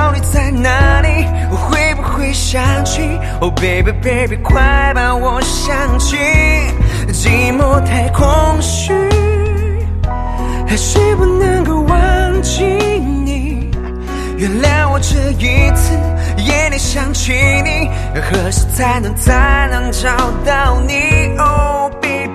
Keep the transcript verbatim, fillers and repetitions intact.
到底在哪里？我会不会想起 ？Oh baby baby， 快把我想起，寂寞太空虚，还是不能够忘记你。原谅我这一次夜里想起你，何时才能才能找到你 ？Oh baby。